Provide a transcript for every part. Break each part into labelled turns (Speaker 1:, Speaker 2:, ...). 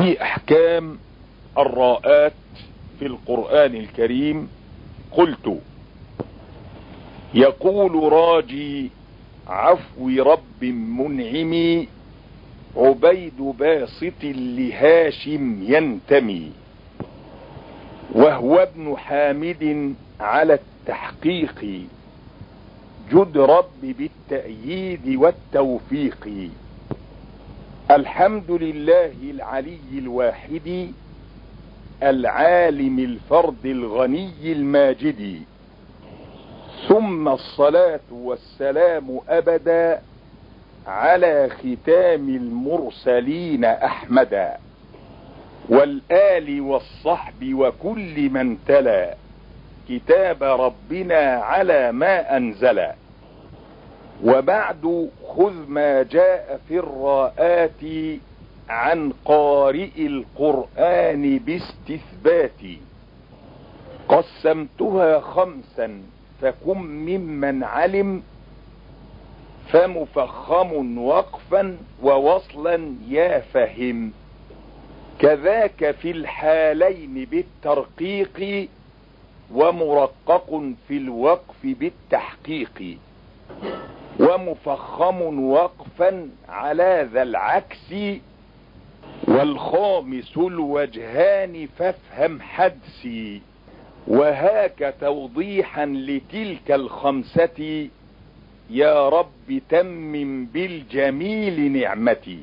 Speaker 1: في احكام الراءات في القرآن الكريم. قلت: يقول راجي عفو رب منعم عبيد باسط لهاشم ينتمي، وهو ابن حامد على التحقيق جد رب بالتأييد والتوفيق. الحمد لله العلي الواحد العالم الفرد الغني الماجد، ثم الصلاة والسلام أبدا على ختام المرسلين أحمدا، والآل والصحب وكل من تلا كتاب ربنا على ما أنزل. وبعد خذ ما جاء في الراءات عن قارئ القرآن باستثبات. قسمتها 5 فكن ممن علم، فمفخم وقفا ووصلا يا فهم. كذاك في الحالين بالترقيق، ومرقق في الوقف بالتحقيق. ومفخم وقفا على ذا العكس، والخامس الوجهان فافهم حدسي. وهاك توضيحا لتلك 5 يا رب تمم بالجميل نعمتي.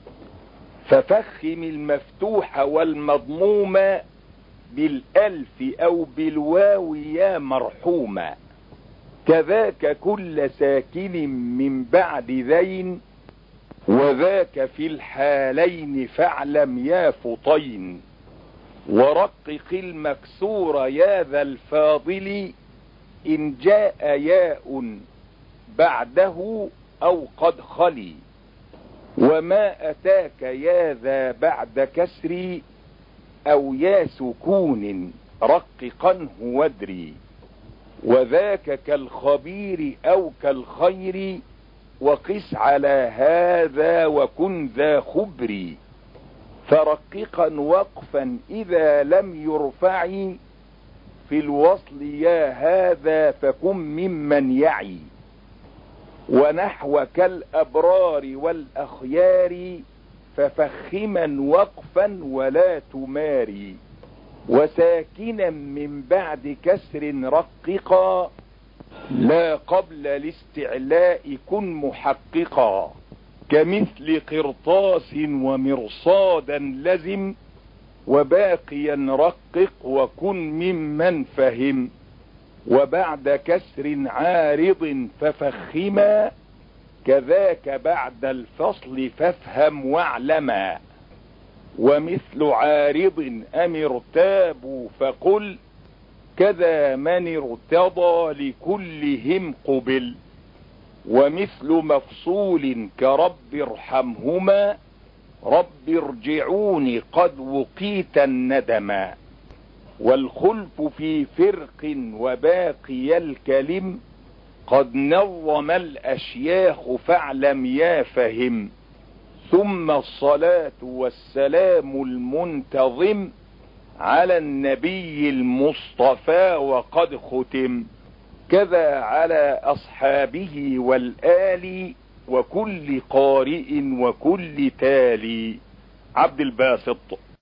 Speaker 1: ففخم المفتوح والمضموم بالألف أو بالواو يا مرحوما. كذاك كل ساكن من بعد ذين، وذاك في الحالين فاعلم يا فطين. ورقق المكسور يا ذا الفاضل إن جاء ياء بعده أو قد خلي. وما أتاك يا ذا بعد كسر أو يا سكون رققنه وادري. وذاك كالخبير أو كالخير، وقس على هذا وكن ذا خبري. فرققا وقفا إذا لم يرفع في الوصل يا هذا فكن ممن يعي. ونحو كالأبرار والأخيار ففخما وقفا ولا تماري. وساكنا من بعد كسر رققا، لا قبل الاستعلاء كن محققا. كمثل قرطاس ومرصادا لزم، وباقيا رقق وكن ممن فهم. وبعد كسر عارض ففخما، كذاك بعد الفصل فافهم واعلما. ومثل عارض أم ارتابوا فقل، كذا من ارتضى لكلهم قبل. ومثل مفصول كرب ارحمهما، رب ارجعوني قد وقيت الندما. والخلف في فرق وباقي الكلم، قد نظم الأشياخ فاعلم يا فهم. ثم الصلاة والسلام المنتظم على النبي المصطفى وقد ختم. كذا على أصحابه والآل وكل قارئ وكل تالي. عبد الباسط.